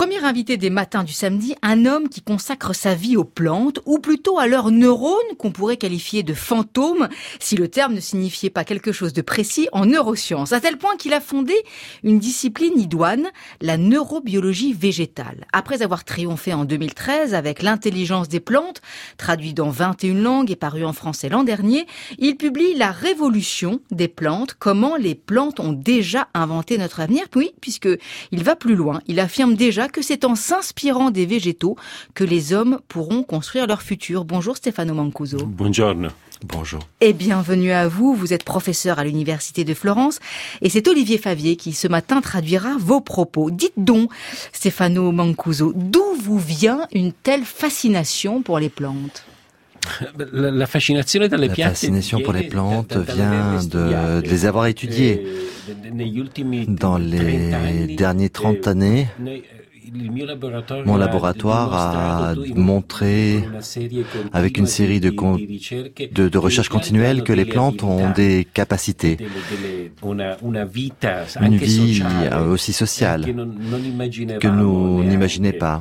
Premier invité des matins du samedi, un homme qui consacre sa vie aux plantes, ou plutôt à leurs neurones, qu'on pourrait qualifier de fantômes, si le terme ne signifiait pas quelque chose de précis en neurosciences, à tel point qu'il a fondé une discipline idoine, la neurobiologie végétale. Après avoir triomphé en 2013 avec l'intelligence des plantes, traduit dans 21 langues et paru en français l'an dernier, il publie La révolution des plantes, comment les plantes ont déjà inventé notre avenir. Oui, puisqu'il va plus loin, il affirme déjà que c'est en s'inspirant des végétaux que les hommes pourront construire leur futur. Bonjour Stefano Mancuso. Buongiorno. Bonjour. Et bienvenue à vous. Vous êtes professeur à l'Université de Florence et c'est Olivier Favier qui ce matin traduira vos propos. Dites donc, Stefano Mancuso, d'où vous vient une telle fascination pour les plantes ? La fascination pour les plantes vient de les avoir étudiées. Dans les dernières 30 années, mon laboratoire a montré, avec une série de recherches continuelles, que les plantes ont des capacités, une vie aussi sociale que nous n'imaginons pas.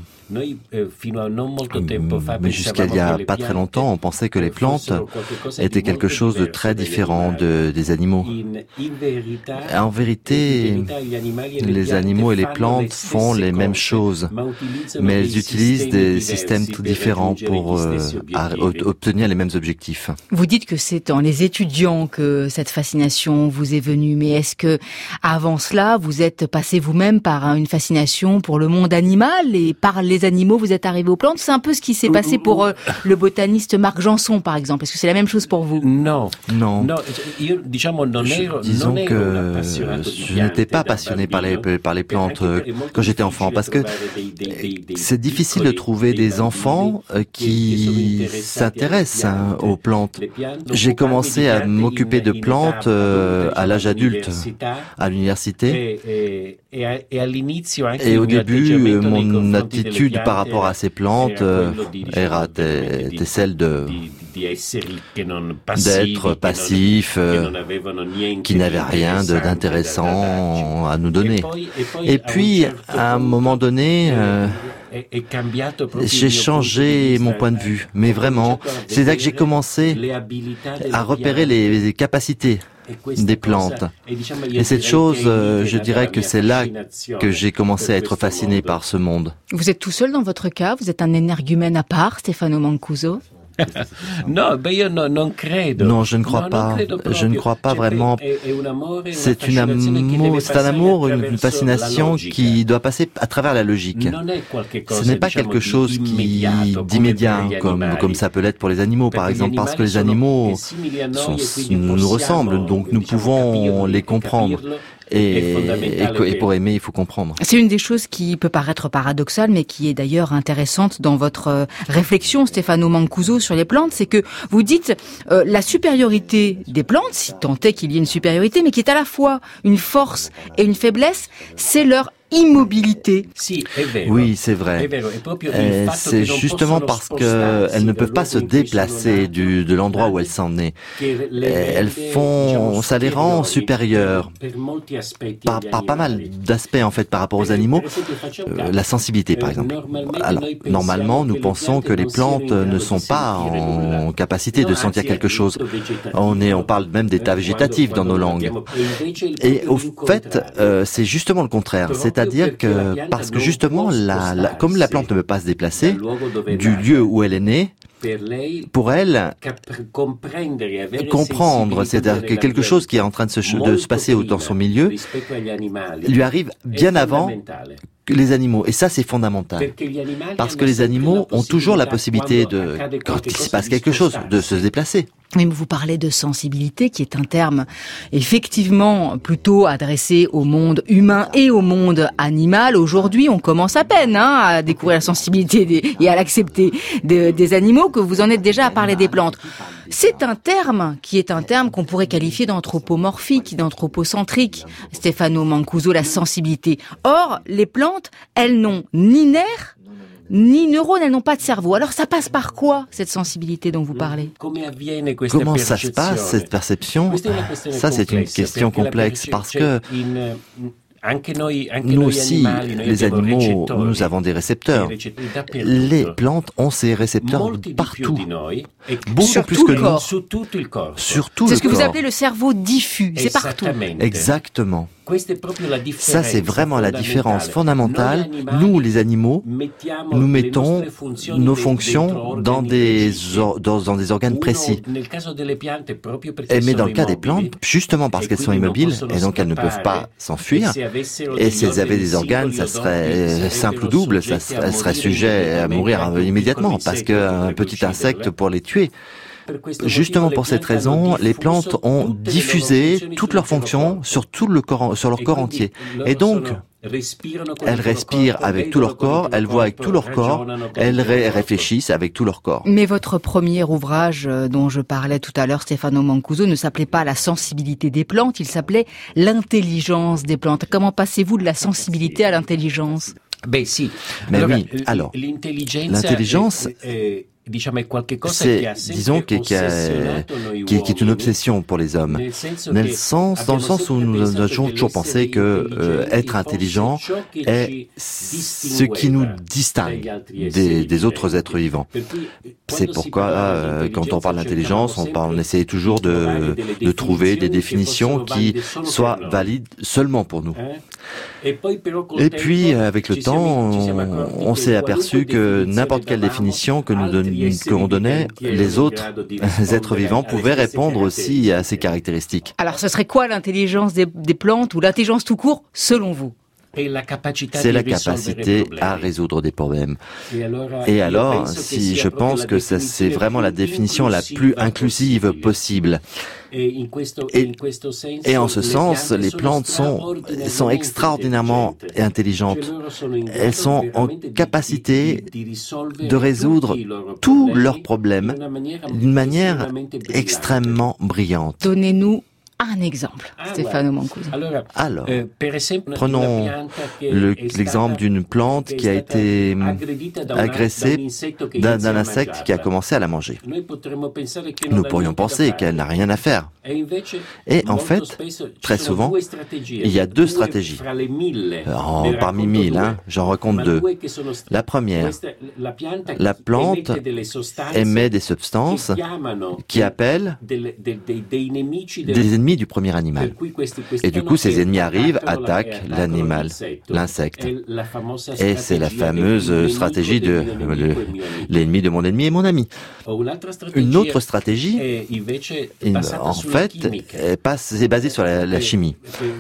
Mais jusqu'à il y a pas très longtemps, on pensait que les plantes étaient quelque chose de très différent des animaux. En vérité, les animaux et les plantes font les mêmes choses, mais elles utilisent des systèmes tout différents pour obtenir les mêmes objectifs. Vous dites que c'est en les étudiant que cette fascination vous est venue, mais est-ce que avant cela, vous êtes passé vous-même par une fascination pour le monde animal et par les animaux, vous êtes arrivé aux plantes? C'est un peu ce qui s'est passé pour le botaniste Marc Janson, par exemple. Est-ce que c'est la même chose pour vous? Non. Disons que je n'étais pas passionné par les plantes quand j'étais enfant, parce que c'est difficile de trouver des enfants qui s'intéressent aux plantes. J'ai commencé à m'occuper de plantes à l'âge adulte, à l'université. Et au début, mon attitude par rapport à ces plantes était celle d'être passif, qui n'avait rien d'intéressant à nous donner. Et puis, à un moment donné, j'ai changé mon point de vue. Mais vraiment, c'est là que j'ai commencé à repérer les capacités des plantes. Et cette chose, je dirais que c'est là que j'ai commencé à être fasciné par ce monde. Vous êtes tout seul dans votre cas? Vous êtes un énergumène à part, Stefano Mancuso? Non, je ne crois pas. Je ne crois pas vraiment. C'est un amour, une fascination qui doit passer à travers la logique. Ce n'est pas quelque chose d'immédiat, comme ça peut l'être pour les animaux, par exemple, parce que les animaux nous ressemblent, donc nous pouvons les comprendre. Et pour aimer, il faut comprendre. C'est une des choses qui peut paraître paradoxale, mais qui est d'ailleurs intéressante dans votre réflexion, Stefano Mancuso, sur les plantes, c'est que vous dites la supériorité des plantes, si tant est qu'il y ait une supériorité, mais qui est à la fois une force et une faiblesse, c'est leur immobilité. Oui, c'est vrai. C'est justement parce qu'elles ne peuvent pas se déplacer de l'endroit où elles sont nées. Ça les rend supérieures par pas mal d'aspects en fait par rapport aux animaux. La sensibilité, par exemple. Alors, normalement, nous pensons que les plantes ne sont pas en capacité de sentir quelque chose. On parle même d'état végétatif dans nos langues. Et au fait, c'est justement le contraire. C'est-à-dire que, parce que justement, comme la plante ne peut pas se déplacer du lieu où elle est née, pour elle, comprendre, c'est-à-dire que quelque chose qui est en train de se passer dans son milieu, lui arrive bien avant les animaux. Et ça, c'est fondamental. Parce que les animaux ont toujours la possibilité quand il se passe quelque chose, de se déplacer. Mais vous parlez de sensibilité, qui est un terme effectivement plutôt adressé au monde humain et au monde animal. Aujourd'hui, on commence à peine à découvrir la sensibilité et à l'accepter des animaux, que vous en êtes déjà à parler des plantes. C'est un terme qu'on pourrait qualifier d'anthropomorphique, d'anthropocentrique, Stefano Mancuso, la sensibilité. Or, les plantes, elles n'ont ni nerfs, ni neurones, elles n'ont pas de cerveau. Alors ça passe par quoi, cette sensibilité dont vous parlez? Comment ça se passe, cette perception? Ça, c'est une question complexe, parce que Nous aussi, les animaux, nous avons des récepteurs. Les plantes ont ces récepteurs partout, beaucoup plus que nous. Sur tout le corps. C'est ce que vous appelez le cerveau diffus, c'est partout. Exactement. Ça, c'est vraiment la différence fondamentale. Nous, les animaux, nous mettons nos fonctions dans des organes précis. Mais dans le cas des plantes, justement parce qu'elles sont immobiles, et donc elles ne peuvent pas s'enfuir, et si elles avaient des organes, ça serait simple ou double, elles seraient sujettes à mourir immédiatement, parce qu'un petit insecte pour les tuer. Justement pour cette raison, les plantes ont diffusé toutes leurs fonctions sur leur corps entier. Et donc, elles respirent avec tout leur corps, elles voient avec tout leur corps, elles réfléchissent avec tout leur corps. Mais votre premier ouvrage dont je parlais tout à l'heure, Stefano Mancuso, ne s'appelait pas La sensibilité des plantes, il s'appelait L'intelligence des plantes. Comment passez-vous de la sensibilité à l'intelligence ? Mais oui, alors, l'intelligence, c'est, disons, qui est une obsession pour les hommes. Dans le sens où nous avons toujours pensé que être intelligent est ce qui nous distingue des autres êtres vivants. C'est pourquoi, quand on parle d'intelligence, on essaie toujours de trouver des définitions qui soient valides seulement pour nous. Et puis, avec le temps, on s'est aperçu que n'importe quelle définition qu'on donnait, les autres êtres vivants pouvaient répondre aussi à ces caractéristiques. Alors, ce serait quoi l'intelligence des plantes ou l'intelligence tout court, selon vous ? C'est la capacité à résoudre des problèmes. Et alors, si je pense que c'est vraiment la définition la plus inclusive possible. Et en ce sens, les plantes sont extraordinairement intelligentes. Elles sont en capacité de résoudre tous leurs problèmes d'une manière extrêmement brillante. Donnez-nous un exemple, Stefano Mancuso. Alors, prenons l'exemple d'une plante qui a été agressée d'un insecte qui a commencé à la manger. Nous pourrions penser qu'elle n'a rien à faire. Et en fait, très souvent, il y a deux stratégies. Parmi 1000, j'en recompte deux. La première, la plante émet des substances qui appellent des ennemis du premier animal. Et du coup, ces ennemis arrivent, attaquent l'animal, l'insecte. Et c'est la fameuse stratégie de l'ennemi de mon ennemi est mon ami. Une autre stratégie, en fait, c'est basée sur la chimie.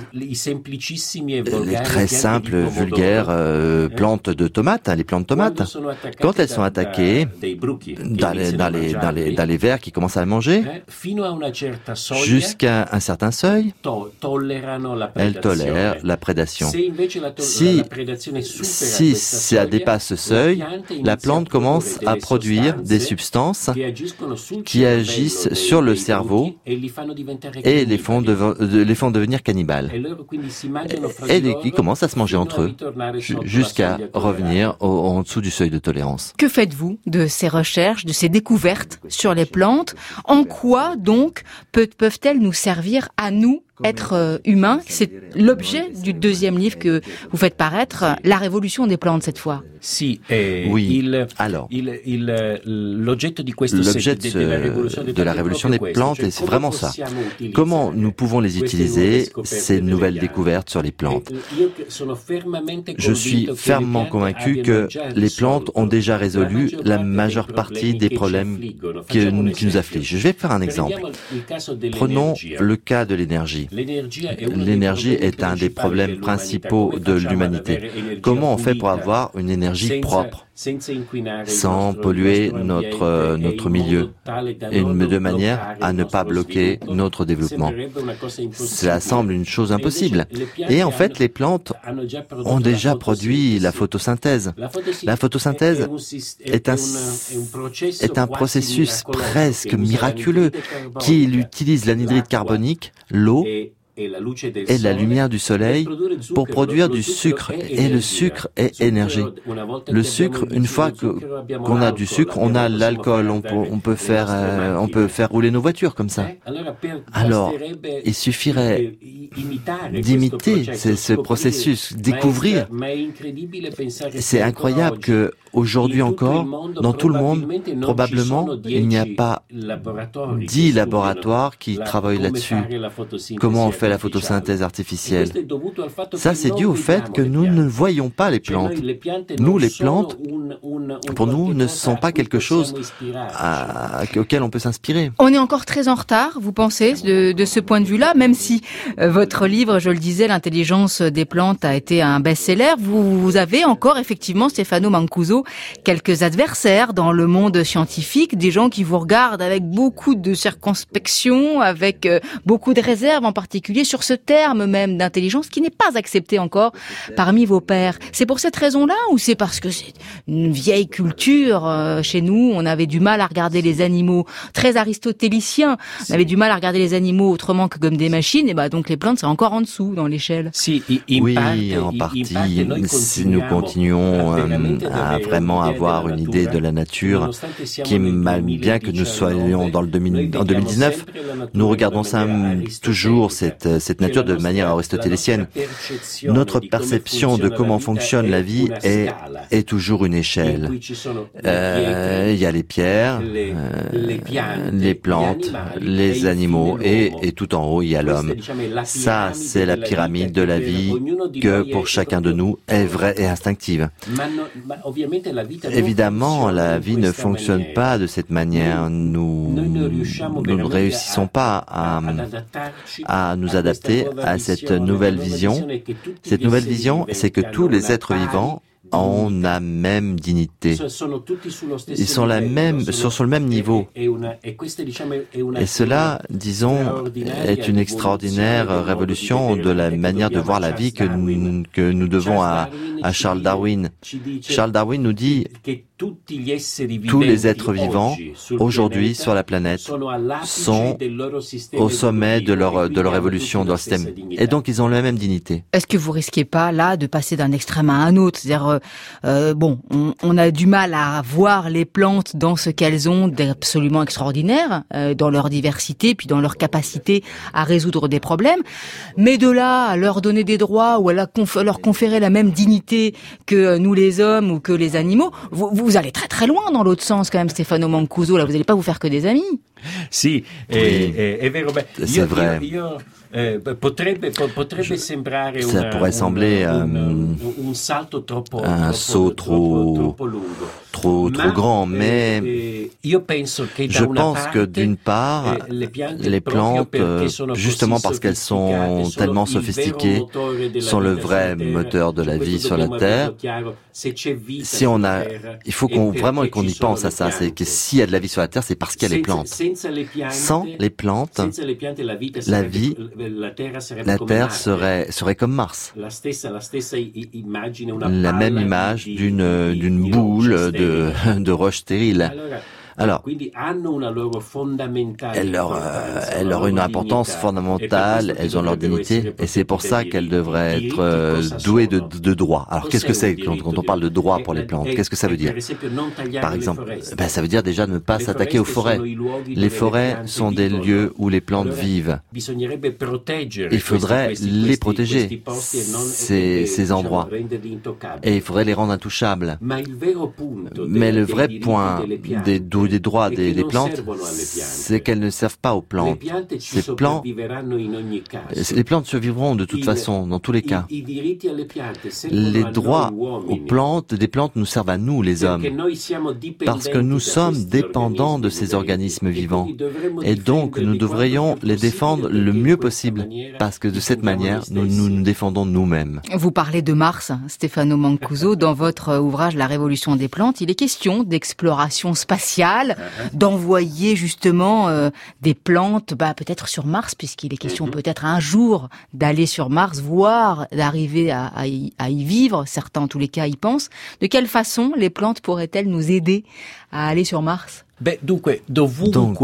Les très simples, vulgaires plantes de tomates, les plantes de tomates, quand elles sont attaquées dans les vers qui commencent à les manger, jusqu'à un certain seuil, elles tolèrent la prédation. Si ça dépasse ce seuil, la plante commence à produire des substances qui agissent sur le cerveau et les font devenir cannibales. Et ils commencent à se manger entre eux jusqu'à revenir en dessous du seuil de tolérance. Que faites-vous de ces recherches, de ces découvertes sur les plantes ? En quoi donc peuvent-elles nous servir à nous, êtres humains? C'est l'objet du deuxième livre que vous faites paraître, La révolution des plantes cette fois. Oui, alors, l'objet de la révolution des plantes, c'est vraiment ça. Comment nous pouvons les utiliser, ces nouvelles découvertes sur les plantes? Je suis fermement convaincu que les plantes ont déjà résolu la majeure partie des problèmes qui nous affligent. Je vais faire un exemple. Prenons le cas de l'énergie. L'énergie est un des problèmes principaux de l'humanité. Comment on fait pour avoir une énergie propre, sans polluer notre milieu, et de manière à ne pas bloquer notre développement? Cela semble une chose impossible. Et en fait, les plantes ont déjà produit la photosynthèse. La photosynthèse est un processus presque miraculeux qui utilise l'anhydride carbonique, l'eau, et la lumière du soleil pour produire du sucre. Et le sucre est énergie. Le sucre, une fois qu'on a du sucre, on a l'alcool. On peut faire rouler nos voitures comme ça. Alors, il suffirait d'imiter ce processus, découvrir. C'est incroyable que aujourd'hui encore, dans tout le monde, probablement, il n'y a pas 10 laboratoires qui travaillent là-dessus. Comment on fait la photosynthèse artificielle? Ça, c'est dû au fait que nous ne voyons pas les plantes. Nous, les plantes, pour nous, ne sont pas quelque chose auquel on peut s'inspirer. On est encore très en retard, vous pensez, de ce point de vue-là, même si votre livre, je le disais, L'intelligence des plantes a été un best-seller. Vous avez encore, effectivement, Stefano Mancuso, quelques adversaires dans le monde scientifique, des gens qui vous regardent avec beaucoup de circonspection, avec beaucoup de réserve, en particulier sur ce terme même d'intelligence qui n'est pas accepté encore parmi vos pairs. C'est pour cette raison-là ou c'est parce que c'est une vieille culture chez nous, on avait du mal à regarder les animaux, très aristotélicien, on avait du mal à regarder les animaux autrement que comme des machines, et donc les plantes c'est encore en dessous dans l'échelle. Oui, en partie, si nous continuons à vraiment avoir une idée de la nature qui, bien que nous soyons en 2019, nous regardons ça toujours, cette nature de manière aristotélicienne. Notre perception de comment fonctionne la vie est toujours une échelle. Il y a les pierres, les plantes, les animaux et tout en haut il y a l'homme. Ça, c'est la pyramide de la vie que pour chacun de nous est vraie et instinctive. Évidemment, la vie ne fonctionne pas de cette manière. Nous ne réussissons pas à nous adapter à cette nouvelle vision. Cette nouvelle vision, c'est que tous les êtres vivants ont la même dignité. Ils sont sur le même niveau. Et cela, disons, est une extraordinaire révolution de la manière de voir la vie que nous devons à Charles Darwin. Charles Darwin nous dit tous les êtres vivants aujourd'hui sur la planète sont au sommet de leur évolution, de leur système. Et donc ils ont la même dignité. Est-ce que vous risquez pas là de passer d'un extrême à un autre? C'est-à-dire, on a du mal à voir les plantes dans ce qu'elles ont d'absolument extraordinaire, dans leur diversité, puis dans leur capacité à résoudre des problèmes. Mais de là à leur donner des droits ou à leur conférer la même dignité que nous les hommes ou que les animaux, vous allez très très loin dans l'autre sens quand même, Stefano Mancuso. Là, vous n'allez pas vous faire que des amis. Si, è vero. C'est vrai. Ça pourrait sembler un saut trop grand, mais je pense que d'une part, les plantes, justement parce qu'elles sont tellement sophistiquées, sont le vrai moteur de la vie sur la Terre. Il faut qu'on y pense à ça, c'est que s'il y a de la vie sur la Terre, c'est parce qu'il y a les plantes. Sans les plantes, la Terre serait comme Mars. La même image d'une boule de roche stérile. Alors, elles ont une importance fondamentale, elles ont leur dignité, et c'est pour ça qu'elles devraient être douées de droit. Alors, qu'est-ce que c'est quand on parle de droit pour les plantes? Qu'est-ce que ça veut dire? Par exemple, ça veut dire déjà ne pas s'attaquer aux forêts. Les forêts sont des lieux où les plantes vivent. Il faudrait les protéger, ces endroits, et il faudrait les rendre intouchables. Mais le vrai point des droits des plantes, c'est qu'elles ne servent pas aux plantes. Les plantes survivront de toute façon, dans tous les cas. Les droits aux plantes, des plantes nous servent à nous, les hommes, parce que nous sommes dépendants de ces organismes vivants. Et donc, nous devrions les défendre le mieux possible, parce que de cette manière, nous nous défendons nous-mêmes. Vous parlez de Mars, Stefano Mancuso, dans votre ouvrage La Révolution des plantes. Il est question d'exploration spatiale, d'envoyer justement des plantes, peut-être sur Mars, puisqu'il est question peut-être un jour d'aller sur Mars, voire d'arriver à y vivre. Certains, en tous les cas, y pensent. De quelle façon les plantes pourraient-elles nous aider à aller sur Mars? Donc,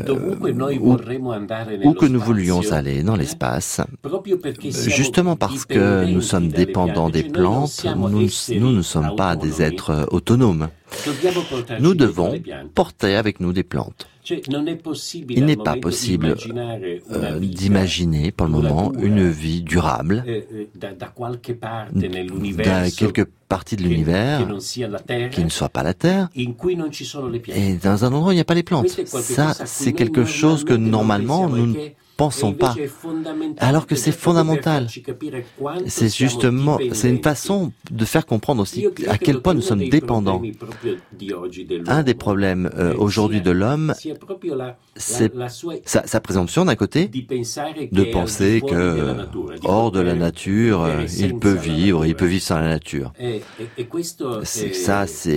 où que nous voulions aller dans l'espace, justement parce que nous sommes dépendants des plantes, nous ne sommes pas des êtres autonomes. Nous devons porter avec nous des plantes. Il n'est pas possible d'imaginer pour le moment une vie durable dans quelque partie de l'univers qui ne soit pas la Terre et dans un endroit où il n'y a pas les plantes. Ça, c'est quelque chose que normalement nous ne pensons pas, alors que c'est fondamental. C'est justement, c'est une façon de faire comprendre aussi à quel point nous sommes dépendants. Un des problèmes aujourd'hui de l'homme, c'est sa présomption d'un côté, de penser que hors de la nature, il peut vivre sans la nature. C'est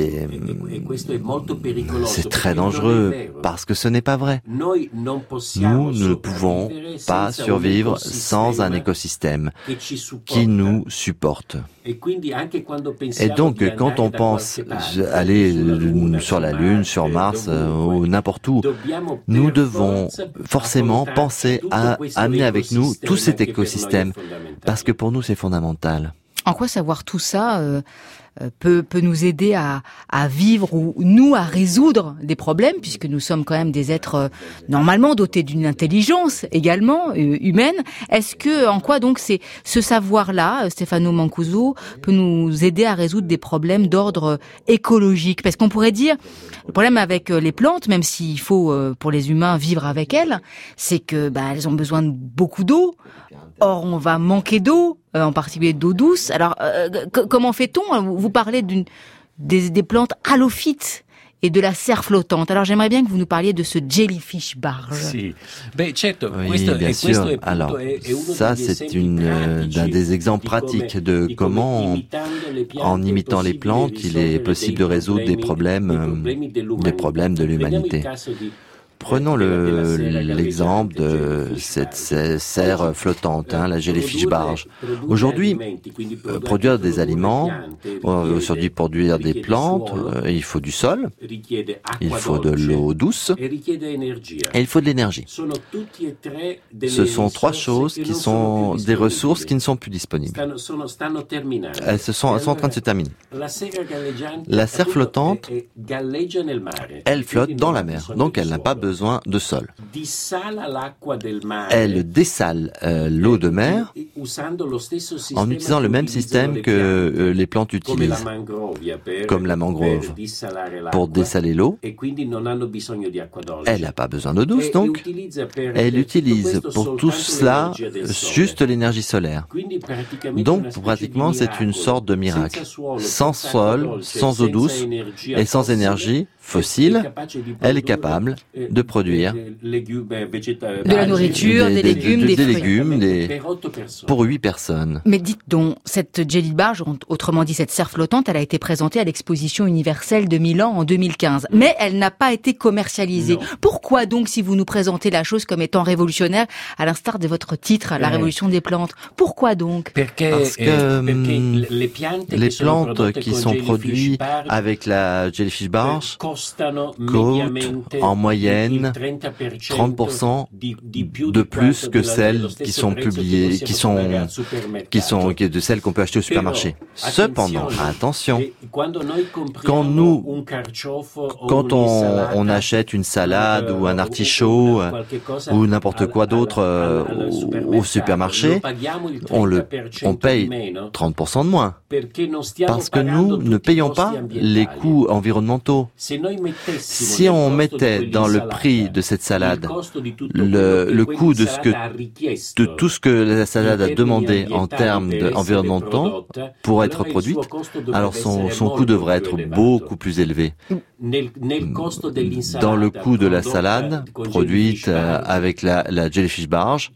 très dangereux parce que ce n'est pas vrai. Nous ne pouvons pas survivre sans un écosystème qui nous supporte. Et donc, quand on pense aller sur la Lune, sur Mars ou n'importe où, nous devons forcément penser à amener avec nous tout cet écosystème, parce que pour nous, c'est fondamental. En quoi savoir tout ça peut nous aider à vivre ou nous à résoudre des problèmes, puisque nous sommes quand même des êtres normalement dotés d'une intelligence également humaine. Est-ce que en quoi donc c'est ce savoir-là, Stefano Mancuso, peut nous aider à résoudre des problèmes d'ordre écologique? Parce qu'on pourrait dire le problème avec les plantes, même s'il faut pour les humains vivre avec elles, c'est que elles ont besoin de beaucoup d'eau. Or, on va manquer d'eau, en particulier d'eau douce. Alors, comment fait-on? Vous parlez des plantes halophytes et de la serre flottante. Alors, j'aimerais bien que vous nous parliez de ce jellyfish barge. Si. Oui, bien sûr. Alors, ça, c'est d'un des exemples pratiques de comment, en imitant les plantes, il est possible de résoudre des problèmes de l'humanité. Prenons l'exemple de cette serre flottante, la jellyfish barge. Aujourd'hui, produire des aliments, aujourd'hui produire des plantes, il faut du sol, il faut de l'eau douce et il faut de l'énergie. Ce sont trois choses qui sont des ressources qui ne sont plus disponibles. Elles sont en train de se terminer. La serre flottante, elle flotte dans la mer, donc elle n'a pas besoin de sol. Elle dessale l'eau de mer en utilisant le même système que les plantes utilisent, comme la mangrove, pour dessaler l'eau. Elle n'a pas besoin d'eau douce, donc elle utilise pour tout cela juste l'énergie solaire. Donc pratiquement c'est une sorte de miracle. Sans sol, sans eau douce et sans énergie fossile, elle est capable de produire de la nourriture, des légumes, des fruits. Pour 8 personnes. Mais dites donc, cette jelly barge, autrement dit cette serre flottante, elle a été présentée à l'exposition universelle de Milan en 2015. Mais elle n'a pas été commercialisée. Non. Pourquoi donc, si vous nous présentez la chose comme étant révolutionnaire, à l'instar de votre titre, la révolution des plantes, pourquoi donc? Parce que les plantes qui sont produites avec la jellyfish barge coûtent en moyenne 30% de plus que celles qui sont publiées, de celles qu'on peut acheter au supermarché. Cependant, attention, quand on achète une salade ou un artichaut ou n'importe quoi d'autre au supermarché, on paye 30% de moins. Parce que nous ne payons pas les coûts environnementaux. Si on mettait dans le prix de cette salade le coût de tout ce que la salade a demandé en termes environnementaux pour être produite, alors son coût devrait être beaucoup plus élevé. Dans le coût de la salade produite avec la jellyfish barge,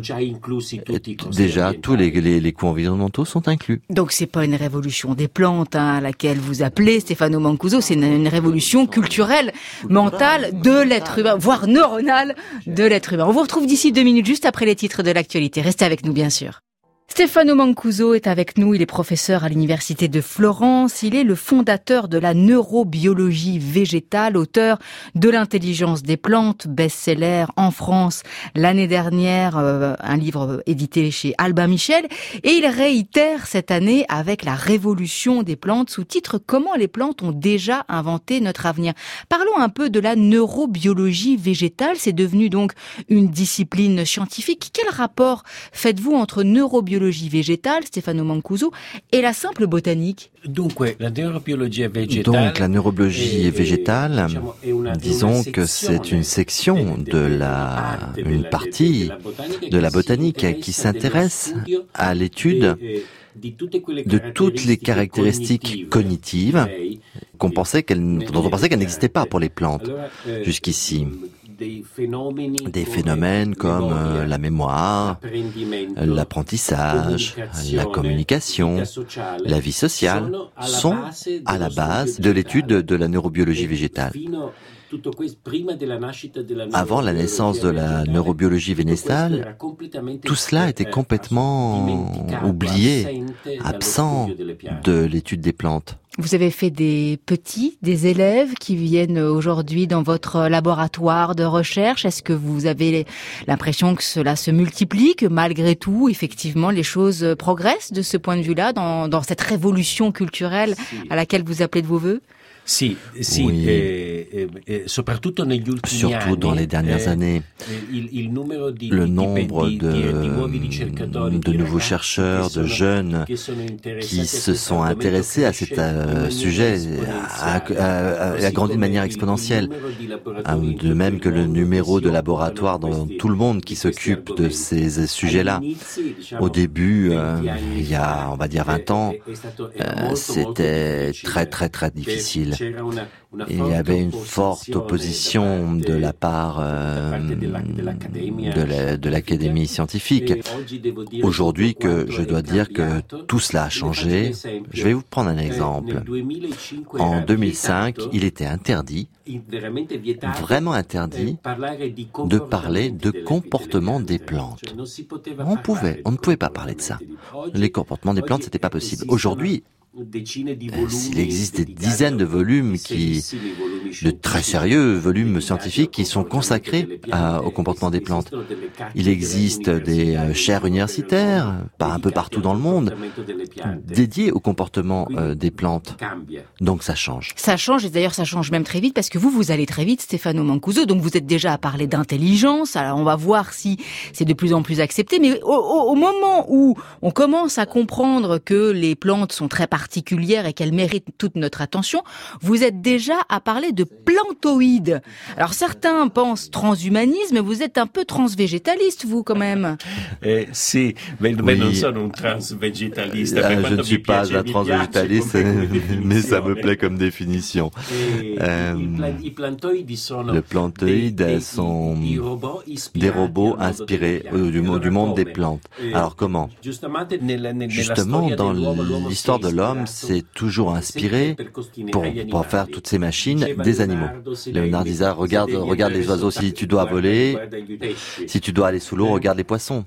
déjà tous les coûts environnementaux sont inclus. Donc c'est pas une révolution des plantes à laquelle vous appelez Stefano Mancuso, c'est une révolution culturelle, mentale de l'être humain, voire neuronale de l'être humain. On vous retrouve d'ici 2 minutes juste après les titres de l'actualité. Restez avec nous bien sûr. Stefano Mancuso est avec nous, il est professeur à l'université de Florence, il est le fondateur de la neurobiologie végétale, auteur de l'intelligence des plantes, best-seller en France l'année dernière, un livre édité chez Albin Michel, et il réitère cette année avec la révolution des plantes, sous-titre Comment les plantes ont déjà inventé notre avenir. Parlons un peu de la neurobiologie végétale, c'est devenu donc une discipline scientifique. Quel rapport faites-vous entre neurobiologie végétale, Stefano Mancuso, et la simple botanique? Donc, la neurobiologie végétale, disons que c'est une section une partie de la botanique qui s'intéresse à l'étude de toutes les caractéristiques cognitives dont on pensait qu'elles n'existaient pas pour les plantes jusqu'ici. Des phénomènes comme la mémoire, l'apprentissage, la communication, la vie sociale sont à la base de l'étude de la neurobiologie végétale. Avant la naissance de la neurobiologie végétale, tout cela était complètement oublié, absent de l'étude des plantes. Vous avez fait des élèves qui viennent aujourd'hui dans votre laboratoire de recherche. Est-ce que vous avez l'impression que cela se multiplie, que malgré tout, effectivement, les choses progressent de ce point de vue-là, dans cette révolution culturelle à laquelle vous appelez de vos vœux? Oui. Surtout dans les dernières années, le nombre de nouveaux chercheurs, de jeunes qui se sont intéressés à cet sujet a grandi de manière exponentielle. De même que le numéro de laboratoire dans tout le monde qui s'occupe de ces sujets-là. Au début, il y a, on va dire 20 ans, c'était très très très difficile. Il y avait une forte opposition de la part de l'Académie scientifique. Aujourd'hui, je dois dire que tout cela a changé. Je vais vous prendre un exemple. En 2005, il était interdit, vraiment interdit, de parler de comportement des plantes. On ne pouvait pas parler de ça. Les comportements des plantes, c'était pas possible. Aujourd'hui, s'il existe des dizaines de volumes de très sérieux volumes scientifiques qui sont consacrés au comportement des plantes. Il existe des chaires universitaires, un peu partout dans le monde, dédiées au comportement des plantes. Donc ça change. Ça change, et d'ailleurs ça change même très vite, parce que vous allez très vite, Stefano Mancuso, donc vous êtes déjà à parler d'intelligence, alors on va voir si c'est de plus en plus accepté, mais au moment où on commence à comprendre que les plantes sont très particulières et qu'elles méritent toute notre attention, vous êtes déjà à parler de plantoïdes. Alors certains pensent transhumanisme, mais vous êtes un peu transvégétaliste, vous, quand même. Si, mais non sono un transvegetaliste. Je ne suis pas un transvégétaliste, mais ça me plaît comme définition. Les plantoïdes sont des robots inspirés du monde des plantes. Alors comment? Justement, dans l'histoire de l'homme, c'est toujours inspiré pour faire toutes ces machines des animaux. Léonard disait, regarde les oiseaux si tu dois voler, si tu dois aller sous l'eau, regarde les poissons.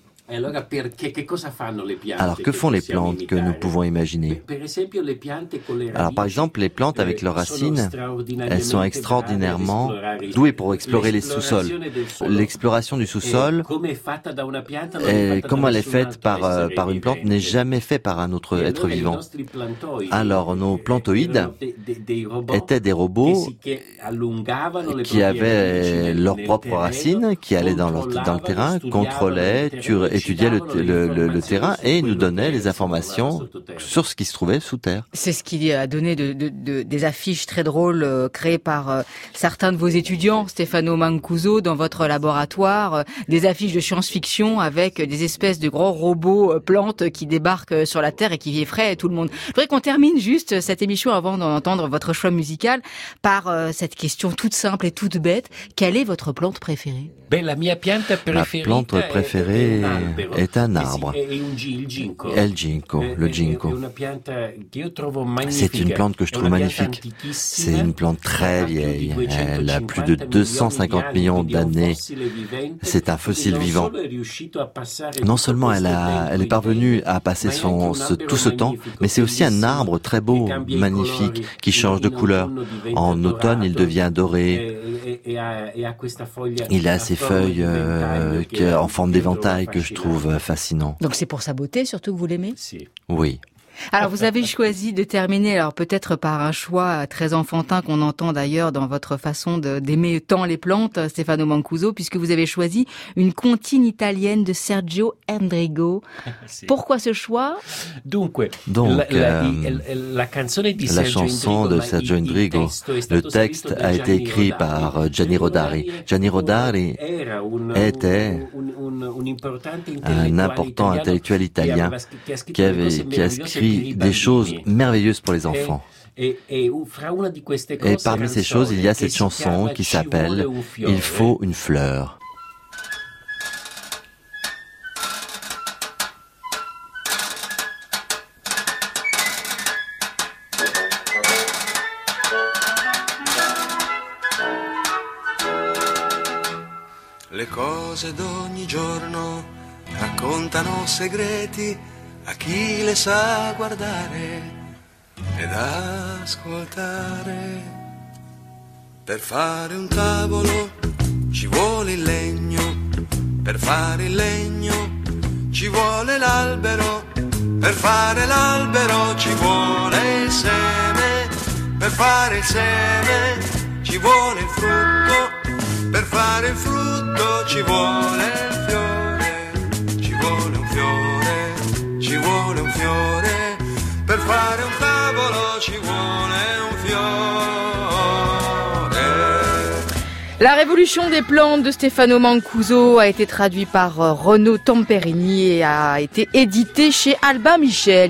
Alors, que font les plantes que nous pouvons imaginer? Alors, par exemple, les plantes avec leurs racines, elles sont extraordinairement douées pour explorer les sous-sols. L'exploration du sous-sol, comment elle est faite par une plante, n'est jamais faite par un autre être vivant. Alors, nos plantoïdes étaient des robots qui avaient leurs propres racines, qui allaient dans le terrain, contrôlaient, étudiait le terrain et nous donnait les informations sur ce qui se trouvait sous terre. C'est ce qui a donné des affiches très drôles créées par certains de vos étudiants, Stefano Mancuso, dans votre laboratoire, des affiches de science-fiction avec des espèces de gros robots plantes qui débarquent sur la Terre et qui effraient tout le monde. Je voudrais qu'on termine juste cette émission avant d'entendre votre choix musical par cette question toute simple et toute bête. Quelle est votre plante préférée? Ma plante préférée est un arbre. El ginkgo, le ginkgo. C'est une plante que je trouve magnifique. C'est une plante très vieille. Elle a plus de 250 millions d'années. C'est un fossile vivant. Non seulement elle est parvenue à passer tout ce temps, mais c'est aussi un arbre très beau, magnifique, qui change de couleur. En automne, il devient doré. Il a ses feuilles en forme d'éventail que je trouve fascinant. Donc c'est pour sa beauté surtout que vous l'aimez ? Oui. Alors vous avez choisi de terminer, alors peut-être par un choix très enfantin qu'on entend d'ailleurs dans votre façon d'aimer tant les plantes, Stefano Mancuso, puisque vous avez choisi une comptine italienne de Sergio Endrigo. Pourquoi ce choix ? Donc la chanson de Sergio Endrigo, le texte a été écrit par Gianni Rodari. Gianni Rodari était un important intellectuel italien qui a écrit des choses merveilleuses pour les enfants. Et parmi ces choses, il y a cette chanson qui s'appelle « Il faut une fleur ». Le cose d'ogni giorno raccontano segreti a chi le sa guardare ed ascoltare. Per fare un tavolo ci vuole il legno, per fare il legno ci vuole l'albero, per fare l'albero ci vuole il seme, per fare il seme ci vuole il frutto, per fare il frutto ci vuole il fiore, ci vuole un fiore, ci vuole un fiore, per fare un tavolo ci vuole un fiore. La révolution des plantes de Stefano Mancuso a été traduit par Renaud Tamperini et a été édité chez Albin Michel.